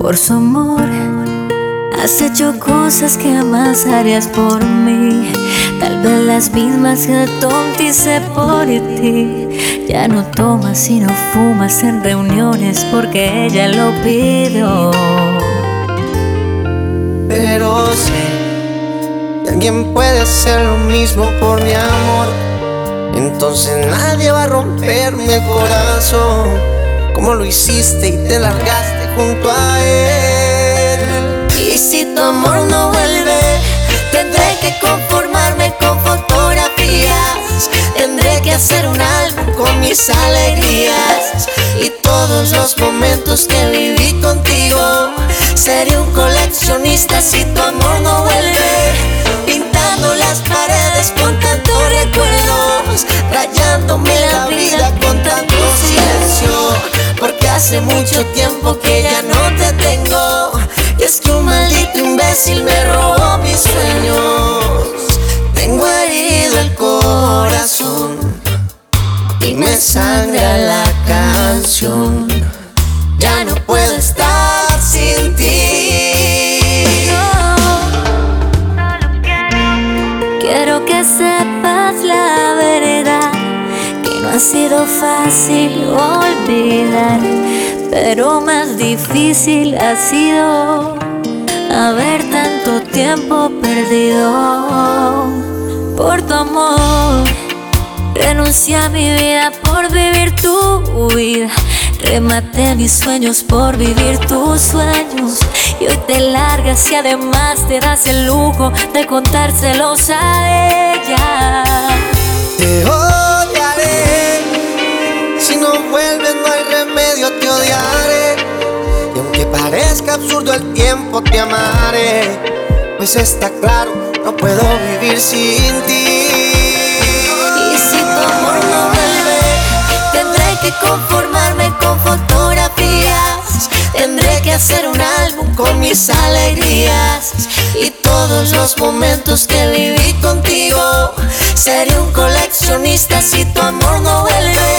Por su amor has hecho cosas que jamás harías por mí, tal vez las mismas que tontice por ti. Ya no tomas y no fumas en reuniones porque ella lo pidió. Pero sé que alguien puede hacer lo mismo por mi amor, entonces nadie va a romperme el corazón como lo hiciste y te largaste junto a él. Y si tu amor no vuelve, tendré que conformarme con fotografías. Tendré que hacer un álbum con mis alegrías y todos los momentos que viví contigo. Seré un coleccionista si tu amor no vuelve, pintando las paredes con tantos recuerdos, rayándome la vida con tanto silencio, porque hace mucho tiempo que ya no te tengo. Y es que un maldito imbécil me robó mis sueños. Tengo herido el corazón y me sangra la canción. Ya no puedo estar sin ti. Quiero que sepas la verdad, que no ha sido fácil olvidar, pero más difícil ha sido haber tanto tiempo perdido. Por tu amor renuncié a mi vida por vivir tu vida, rematé mis sueños por vivir tus sueños. Y hoy te largas y además te das el lujo de contárselos a ella. Te odiaré, si no vuelves no hay remedio, te odiaré. Y aunque parezca absurdo el tiempo te amaré, pues está claro, no puedo vivir sin ti. Y si tu amor no vuelve, tendré que conformarme con fotografías. Tendré que hacer un álbum con mis alegrías y todos los momentos que viví contigo. Seré un coleccionista si tu amor no vuelve,